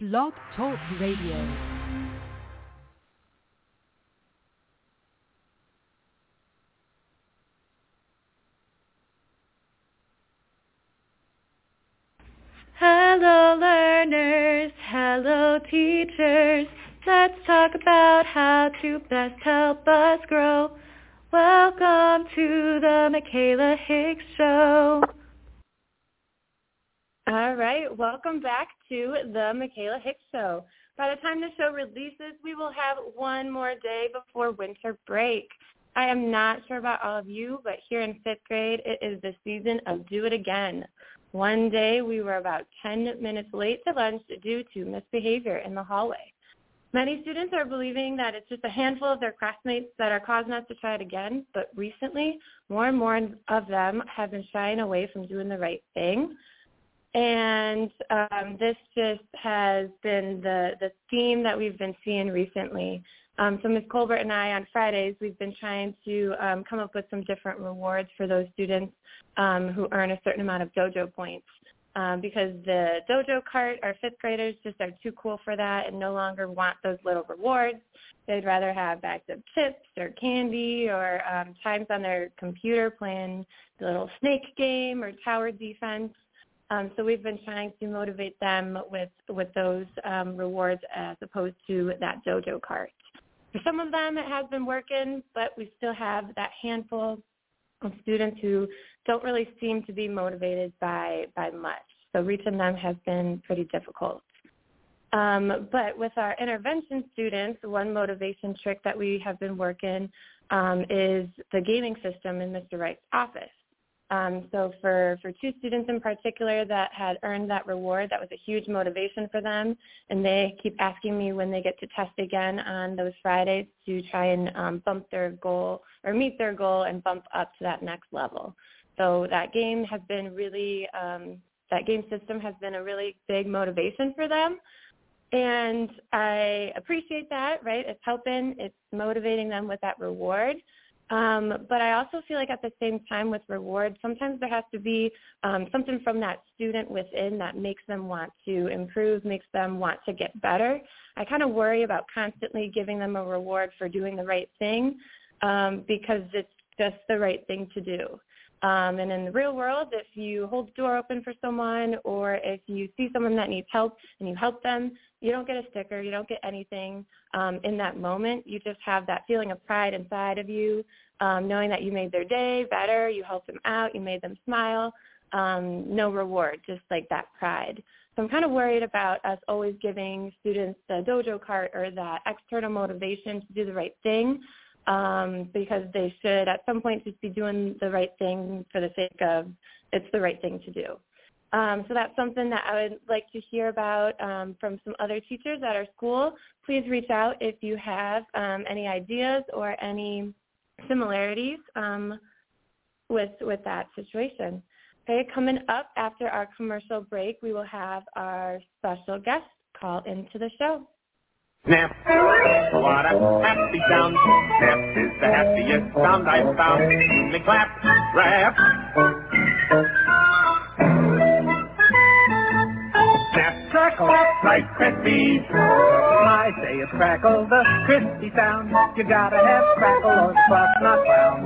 Blog Talk Radio. Hello learners, hello teachers, let's talk about how to best help us grow. Welcome to the Michaela Hicks Show. All right, welcome back to the Michaela Hicks Show. By the time the show releases, we will have one more day before winter break. I am not sure about all of you, but here in 5th grade, it is the season of do it again. One day, we were about 10 minutes late to lunch due to misbehavior in the hallway. Many students are believing that it's just a handful of their classmates that are causing us to try it again, but recently, more and more of them have been shying away from doing the right thing. And this just has been the theme that we've been seeing recently. So Ms. Colbert and I on Fridays, we've been trying to come up with some different rewards for those students who earn a certain amount of dojo points. Because the dojo cart, our 5th graders just are too cool for that and no longer want those little rewards. They'd rather have bags of chips or candy or times on their computer playing the little snake game or tower defense. So we've been trying to motivate them with those rewards as opposed to that dojo cart. For some of them, it has been working, but we still have that handful of students who don't really seem to be motivated by much. So reaching them has been pretty difficult. But with our intervention students, one motivation trick that we have been working is the gaming system in Mr. Wright's office. So for 2 students in particular that had earned that reward, that was a huge motivation for them, and they keep asking me when they get to test again on those Fridays to try and bump their goal or meet their goal and bump up to that next level. So that game has been really, that game system has been a really big motivation for them. And I appreciate that, right? It's helping, it's motivating them with that reward. But I also feel like at the same time with rewards, sometimes there has to be something from that student within that makes them want to improve, makes them want to get better. I kind of worry about constantly giving them a reward for doing the right thing because it's just the right thing to do. And in the real world, if you hold the door open for someone or if you see someone that needs help and you help them, you don't get a sticker, you don't get anything in that moment. You just have that feeling of pride inside of you, knowing that you made their day better, you helped them out, you made them smile. No reward, just like that pride. So I'm kind of worried about us always giving students the dojo cart or that external motivation to do the right thing. Because they should at some point just be doing the right thing for the sake of it's the right thing to do. So that's something that I would like to hear about from some other teachers at our school. Please reach out if you have any ideas or any similarities with that situation. Okay, coming up after our commercial break, we will have our special guest call into the show. Snap, what a happy sound. Snap is the happiest sound I've found. Me clap, rap. Snap, crackle, Rice Krispies. I say it's crackle, the crispy sound. You gotta have crackle or the crust not found.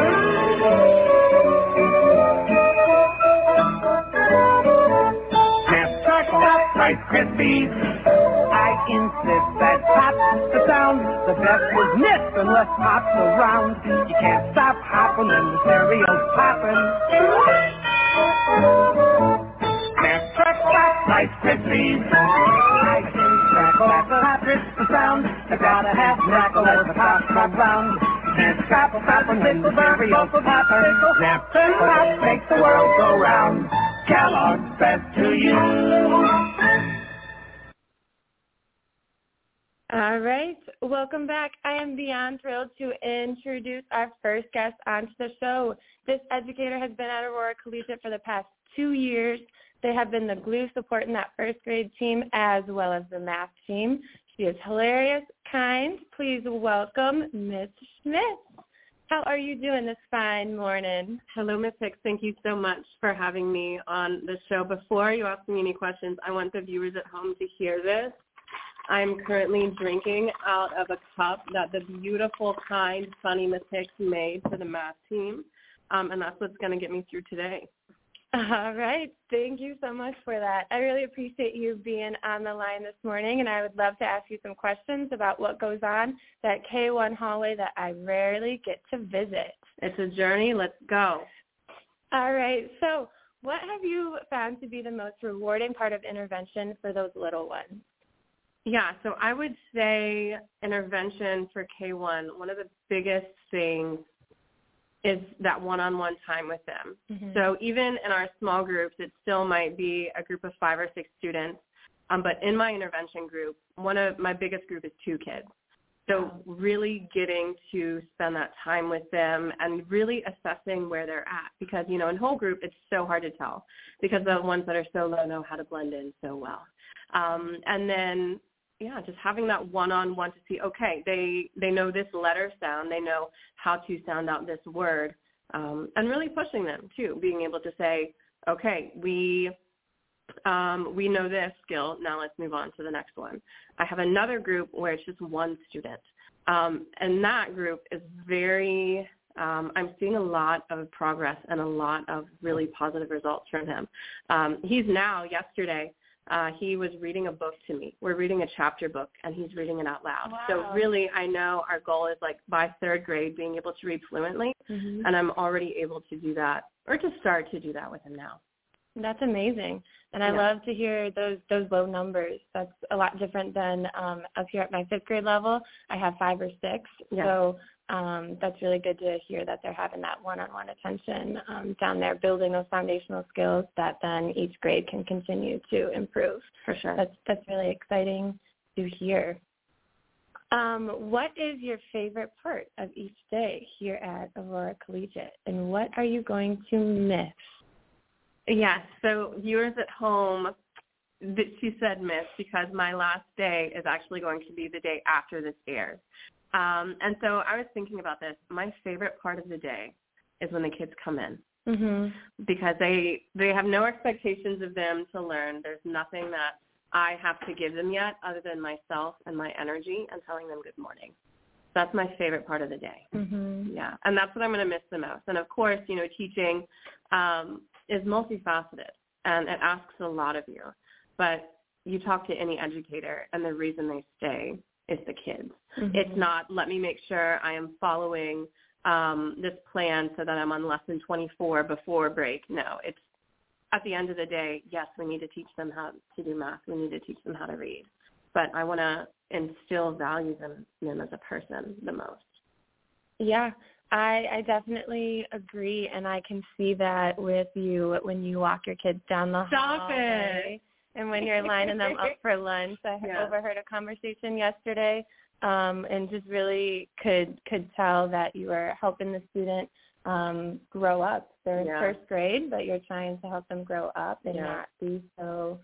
Snap, crackle, Rice Krispies. I insist that pop's the sound. The best is missed unless pop's around. You can't stop hopping when the cereal's popping. Snap, crackle, Rice Krispies. I can crackle at the pop, the sound. You gotta have crackle or the pop's not round. Can't stop hopping when the cereal's popping. Snap, Pop makes the world go round. Kellogg's best to you. All right, welcome back. I am beyond thrilled to introduce our first guest onto the show. This educator has been at Aurora Collegiate for the past 2 years. They have been the glue supporting that 1st grade team as well as the math team. She is hilarious, kind. Please welcome Ms. Schmidt. How are you doing this fine morning? Hello, Ms. Hicks. Thank you so much for having me on the show. Before you ask me any questions, I want the viewers at home to hear this. I'm currently drinking out of a cup that the beautiful, kind, funny Ms. Hicks made for the math team, and that's what's going to get me through today. All right. Thank you so much for that. I really appreciate you being on the line this morning, and I would love to ask you some questions about what goes on that K1 hallway that I rarely get to visit. It's a journey. Let's go. All right. So what have you found to be the most rewarding part of intervention for those little ones? Yeah, so I would say intervention for K1, one of the biggest things is that one-on-one time with them. Mm-hmm. So even in our small groups, it still might be a group of 5 or 6 students. But in my intervention group, my biggest group is 2 kids. So really getting to spend that time with them and really assessing where they're at. Because, in whole group, it's so hard to tell because the ones that are so low know how to blend in so well. And then, just having that one-on-one to see, okay, they know this letter sound, they know how to sound out this word, and really pushing them, too, being able to say, okay, we know this skill, now let's move on to the next one. I have another group where it's just one student, and that group is very I'm seeing a lot of progress and a lot of really positive results from him. He's now, yesterday, he was reading a book to me. We're reading a chapter book, and he's reading it out loud. Wow. So really, I know our goal is by 3rd grade being able to read fluently, mm-hmm. and I'm already able to do that or to start to do that with him now. That's amazing, and I love to hear those low numbers. That's a lot different than up here at my 5th grade level. I have 5 or 6, so that's really good to hear that they're having that one-on-one attention down there, building those foundational skills that then each grade can continue to improve. For sure. That's really exciting to hear. What is your favorite part of each day here at Aurora Collegiate, and what are you going to miss? Yes, so viewers at home, she said miss because my last day is actually going to be the day after this airs. And so I was thinking about this. My favorite part of the day is when the kids come in, mm-hmm. because they have no expectations of them to learn. There's nothing that I have to give them yet other than myself and my energy and telling them good morning. That's my favorite part of the day. Mm-hmm. Yeah, and that's what I'm going to miss the most. And, of course, teaching is multifaceted, and it asks a lot of you. But you talk to any educator, and the reason they stay is the kids. Mm-hmm. It's not, let me make sure I am following this plan so that I'm on lesson 24 before break. No, it's at the end of the day, yes, we need to teach them how to do math. We need to teach them how to read. But I want to instill values in them as a person the most. Yeah, I definitely agree, and I can see that with you when you walk your kids down the hallway. Stop it. And when you're lining them up for lunch. I overheard a conversation yesterday and just really could tell that you were helping the student grow up. They're in 1st grade, but you're trying to help them grow up and not be so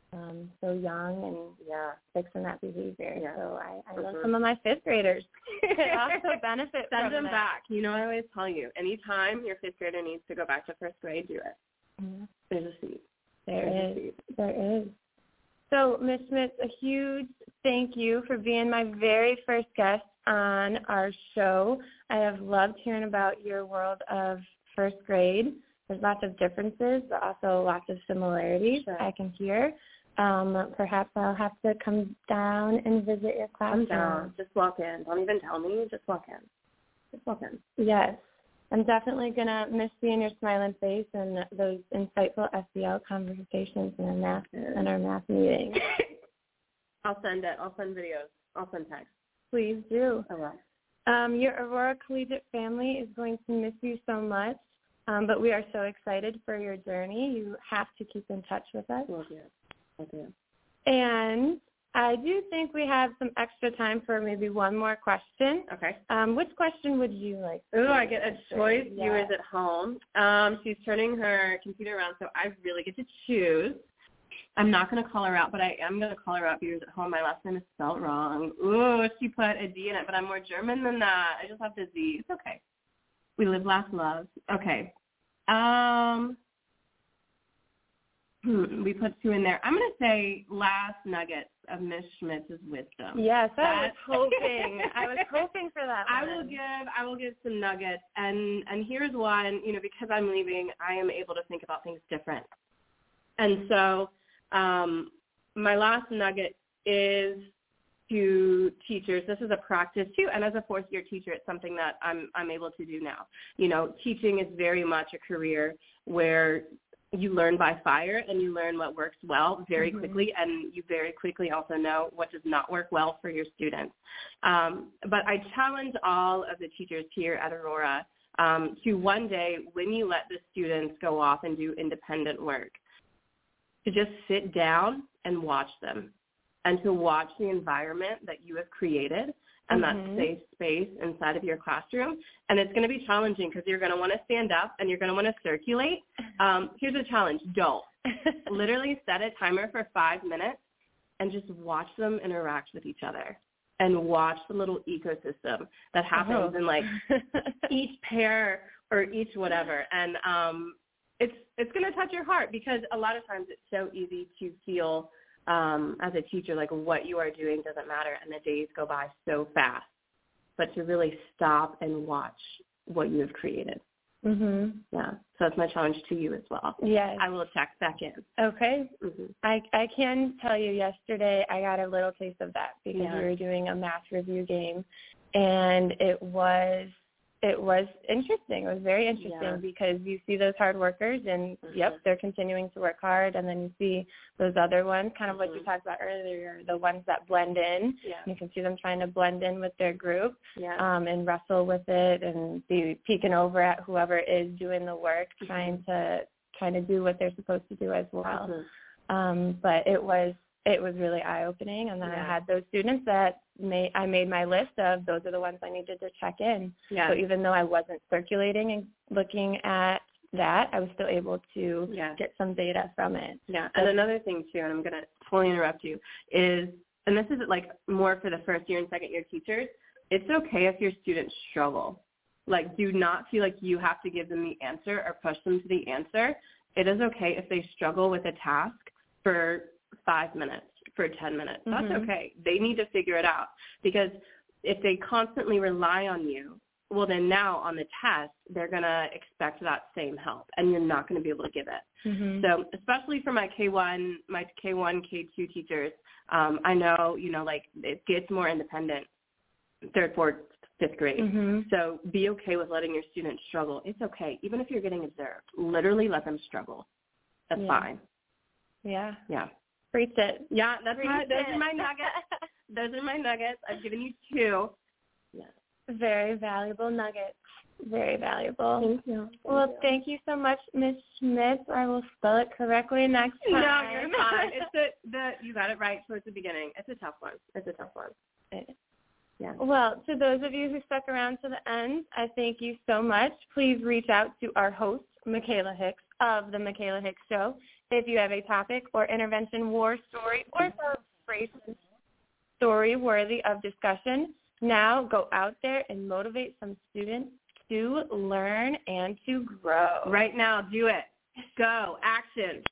young and fixing that behavior. Yeah. So I know some of my 5th graders could also benefit Send from them that. back. I always tell you, anytime your 5th grader needs to go back to 1st grade, do it. Mm-hmm. There's a seat. There is. So, Ms. Smith, a huge thank you for being my very first guest on our show. I have loved hearing about your world of 1st grade. There's lots of differences, but also lots of similarities I can hear. Perhaps I'll have to come down and visit your classroom. Come down. Just walk in. Don't even tell me. Just walk in. Yes. I'm definitely going to miss seeing your smiling face and those insightful SEL conversations in our math meeting. I'll send it. I'll send videos. I'll send text. Please do. I will. Your Aurora Collegiate family is going to miss you so much, but we are so excited for your journey. You have to keep in touch with us. Will do. And I do think we have some extra time for maybe one more question. Okay. Which question would you like? Oh, I get a choice. Viewers at home. She's turning her computer around, so I really get to choose. I'm not going to call her out, but I am going to call her out. Viewers at home, my last name is spelled wrong. Ooh, she put a D in it, but I'm more German than that. I just have the Z. It's okay. We live, laugh, love. Okay. We put 2 in there. I'm going to say last nuggets of Miss Schmitz's wisdom. Yes, I was hoping for that one. I will give some nuggets, and here's one. Because I'm leaving, I am able to think about things different. And so my last nugget is to teachers. This is a practice too, and as a 4th-year teacher, it's something that I'm able to do now. Teaching is very much a career where you learn by fire, and you learn what works well very quickly, and you very quickly also know what does not work well for your students. But I challenge all of the teachers here at Aurora to one day, when you let the students go off and do independent work, to just sit down and watch them, and to watch the environment that you have created and that safe space inside of your classroom. And it's going to be challenging because you're going to want to stand up and you're going to want to circulate. Here's a challenge. Don't. Literally set a timer for 5 minutes and just watch them interact with each other and watch the little ecosystem that happens in like each pair or each whatever. And it's going to touch your heart, because a lot of times it's so easy to feel as a teacher, like what you are doing doesn't matter, and the days go by so fast. But to really stop and watch what you have created. Yeah. So that's my challenge to you as well. Yes. I will check back in. Okay. I can tell you, yesterday I got a little taste of that, because we were doing a math review game, and it was interesting. It was very interesting, because you see those hard workers, and they're continuing to work hard, and then you see those other ones, kind of like you talked about earlier, the ones that blend in. You can see them trying to blend in with their group and wrestle with it, and be peeking over at whoever is doing the work, trying to do what they're supposed to do as well. But it was really eye-opening, and then I had those students that I made my list of, those are the ones I needed to check in. So even though I wasn't circulating and looking at that, I was still able to get some data from it. And another thing too, and I'm going to totally interrupt you, is, and this is like more for the 1st-year and 2nd-year teachers, it's okay if your students struggle. Like, do not feel like you have to give them the answer or push them to the answer. It is okay if they struggle with a task for 5 minutes, for 10 minutes. That's okay. They need to figure it out, because if they constantly rely on you, well, then now on the test, they're going to expect that same help, and you're not going to be able to give it. So especially for my K1, K2 teachers, I know, like it gets more independent 3rd, 4th, 5th grade. So be okay with letting your students struggle. It's okay. Even if you're getting observed, literally let them struggle. That's fine. Yeah. Preach it. Yeah, those are my nuggets. Those are my nuggets. I've given you 2. Very valuable nuggets. Very valuable. Thank you. Thank you so much, Ms. Schmitz. I will spell it correctly next time. No, you're fine. It's you got it right towards the beginning. It's a tough one. Well, to those of you who stuck around to the end, I thank you so much. Please reach out to our host, Michaela Hicks, of The Michaela Hicks Show, if you have a topic or intervention war story or celebration story worthy of discussion. Now go out there and motivate some students to learn and to grow. Right now, do it. Go. Action.